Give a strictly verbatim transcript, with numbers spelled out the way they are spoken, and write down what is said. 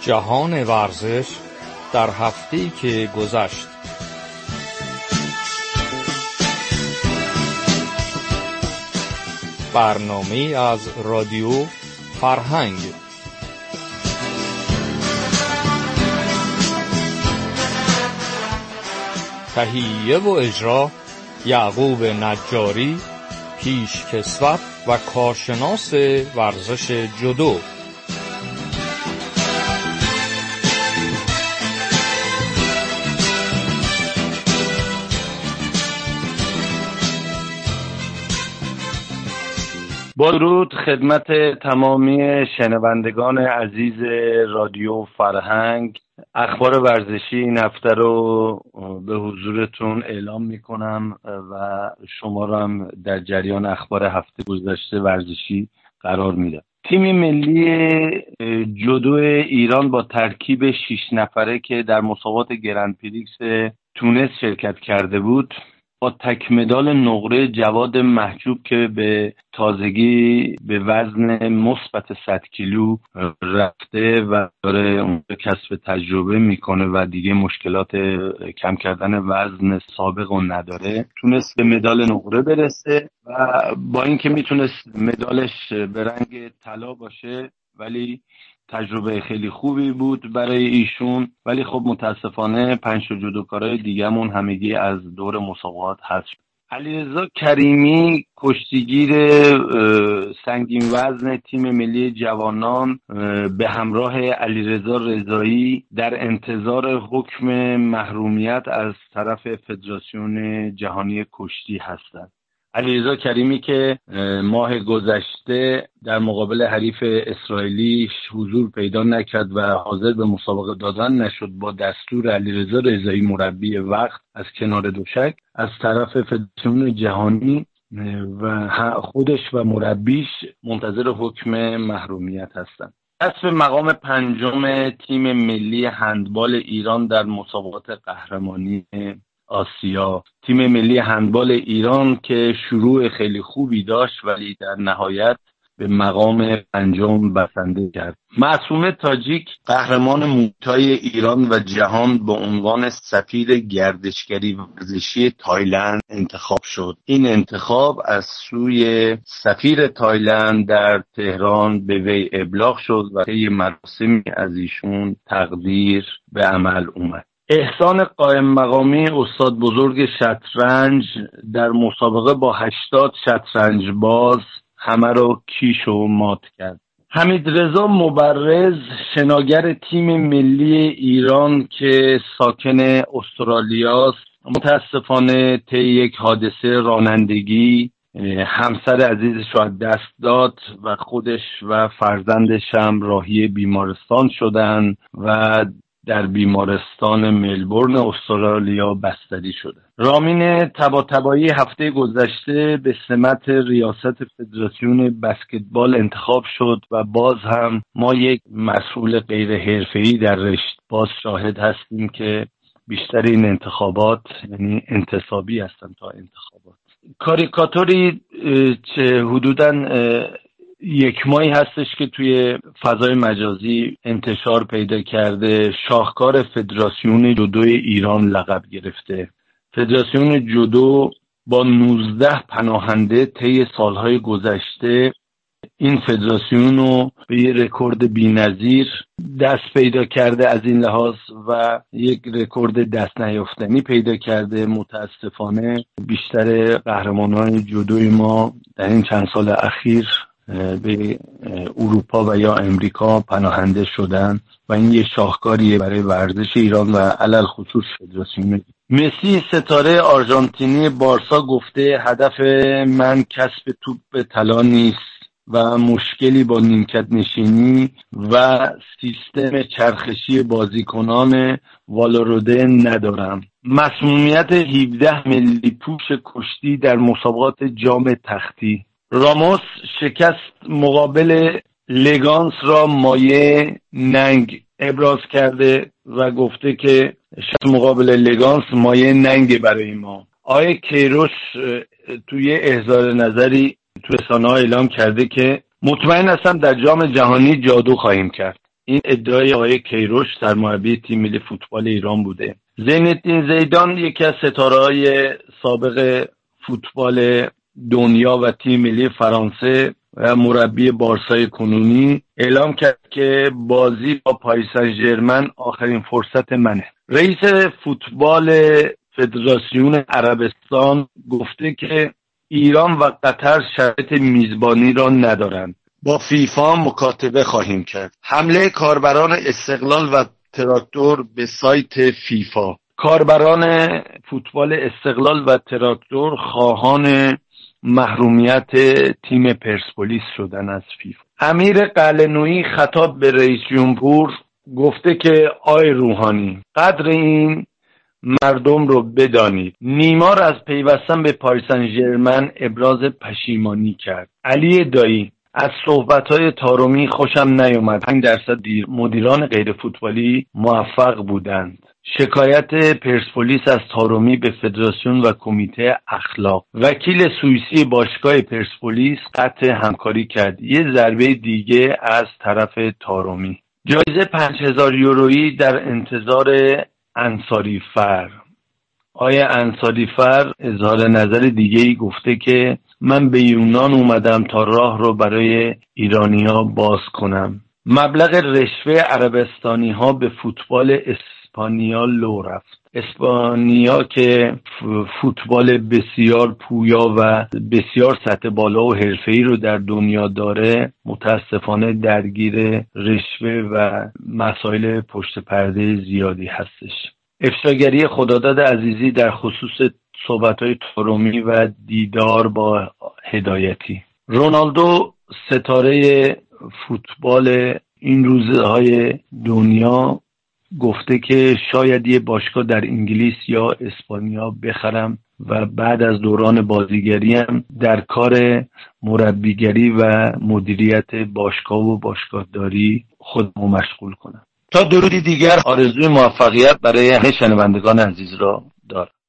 جهان ورزش در هفته‌ای که گذشت. برنامه از رادیو فرهنگ. تهیه و اجرا یعقوب نجاری، پیشکسوت و کارشناس ورزش جودو. با درود خدمت تمامی شنوندگان عزیز رادیو فرهنگ، اخبار ورزشی این هفته رو به حضورتون اعلام میکنم و شما رو هم در جریان اخبار هفته گذشته ورزشی قرار میدم. تیم ملی جودو ایران با ترکیب شش نفره که در مسابقات گرند پریکس تونس شرکت کرده بود، با تک مدال نقره جواد محجوب که به تازگی به وزن مثبت صد کیلو رفته و داره اون کسب تجربه میکنه و دیگه مشکلات کم کردن وزن سابق رو نداره، تونست به مدال نقره برسه و با اینکه میتونست مدالش به رنگ طلا باشه ولی تجربه خیلی خوبی بود برای ایشون. ولی خب متاسفانه پنج تا جودوکارای دیگه‌مون همگی از دور مسابقات حذف شد. علیرضا کریمی کشتیگیر سنگین وزن تیم ملی جوانان به همراه علیرضا رضایی در انتظار حکم محرومیت از طرف فدراسیون جهانی کشتی هستند. علیرضا کریمی که ماه گذشته در مقابل حریف اسرائیلی حضور پیدا نکرد و حاضر به مسابقه دادن نشد، با دستور علیرضا رضایی مربی وقت از کنار دوشک از طرف فدراسیون جهانی و خودش و مربیش منتظر حکم محرومیت هستند. کسب مقام پنجم تیم ملی هندبال ایران در مسابقات قهرمانی آسیا. تیم ملی هندبال ایران که شروع خیلی خوبی داشت ولی در نهایت به مقام پنجم بسنده کرد. معصومه تاجیک قهرمان موتای ایران و جهان با عنوان سفیر گردشگری ورزشی تایلند انتخاب شد. این انتخاب از سوی سفیر تایلند در تهران به وی ابلاغ شد و طی مراسمی از ایشون تقدیر به عمل اومد. احسان قائم مقامی استاد بزرگ شطرنج در مسابقه با هشتاد شطرنج باز همه رو کیش و مات کرد. حمیدرضا مبرز شناگر تیم ملی ایران که ساکن استرالیاست، متاسفانه طی یک حادثه رانندگی همسر عزیزش رو از دست داد و خودش و فرزندش هم راهی بیمارستان شدن و در بیمارستان ملبورن استرالیا بستری شده. رامین طباطبایی هفته گذشته به سمت ریاست فدراسیون بسکتبال انتخاب شد و باز هم ما یک مسئول غیر حرفه‌ای در رشت باز شاهد هستیم که بیشتر این انتخابات یعنی انتصابی هستن تا انتخابات. کاریکاتوری چه حدوداً یک ماهی هستش که توی فضای مجازی انتشار پیدا کرده، شاهکار فدراسیون جودو ایران لقب گرفته. فدراسیون جودو با نوزده پناهنده طی سالهای گذشته این فدراسیون رو به یه رکورد بی‌نظیر دست پیدا کرده از این لحاظ و یک رکورد دست نیافتنی پیدا کرده. متاسفانه بیشتر قهرمانان جودوی ما در این چند سال اخیر به اروپا و یا امریکا پناهنده شدن و این یه شاهکاریه برای ورزش ایران و علل خصوص فدراسیون. مسی ستاره آرژانتینی بارسا گفته هدف من کسب توپ طلا نیست و مشکلی با نیمکت نشینی و سیستم چرخشی بازیکنان والورده ندارم. مسمومیت هفده ملی پوش کشتی در مسابقات جام تختی. راموس شکست مقابل لگانس را مایه ننگ ابراز کرده و گفته که شکست مقابل لگانس مایه ننگ برای ما. آقای کیروش توی احضار نظری تو رسانه‌ها اعلام کرده که مطمئن هستم در جام جهانی جادو خواهیم کرد. این ادعای آقای کیروش سرمربی تیم ملی فوتبال ایران بوده. زین الدین زیدان یکی از ستاره‌های سابق فوتبال دنیا و تیم ملی فرانسه و مربی بارسای کنونی اعلام کرد که بازی با پاریس سن ژرمن آخرین فرصت منه. رئیس فوتبال فدراسیون عربستان گفته که ایران و قطر شرط میزبانی را ندارند. با فیفا مکاتبه خواهیم کرد. حمله کاربران استقلال و تراکتور به سایت فیفا. کاربران فوتبال استقلال و تراکتور خواهان محرومیت تیم پرسپولیس شدن از فیفا. امیر قلعه‌نویی خطاب به رئیس جمهور گفته که آی روحانی قدر این مردم رو بدانید. نیمار از پیوستن به پاریس سن ژرمن ابراز پشیمانی کرد. علی دایی از صحبت‌های طارمی خوشم نیامد. پنج درصد مدیران غیر فوتبالی موفق بودند. شکایت پرسپولیس از طارمی به فدراسیون و کمیته اخلاق. وکیل سوئیسی باشگاه پرسپولیس قطع همکاری کرد. یه ضربه دیگه از طرف طارمی. جایزه پنج هزار یورویی در انتظار انصاری فر. آیا انصاری فر اظهار نظر دیگه‌ای گفته که من به یونان اومدم تا راه رو برای ایرانی‌ها باز کنم. مبلغ رشوه عربستانی ها به فوتبال اسپانیا لو رفت. اسپانیا که فوتبال بسیار پویا و بسیار سطح بالا و حرفه‌ای رو در دنیا داره، متاسفانه درگیر رشوه و مسائل پشت پرده زیادی هستش. افشاگری خداداد عزیزی در خصوص صحبت‌های طارمی و دیدار با هدایتی. رونالدو ستاره فوتبال این روزهای دنیا گفته که شاید یه باشگاه در انگلیس یا اسپانیا بخرم و بعد از دوران بازیگریم در کار مربیگری و مدیریت باشگاه و باشگاهداری خودمو مشغول کنم. تا درودی دیگر آرزوی موفقیت برای همه شنوندگان عزیز را دارم.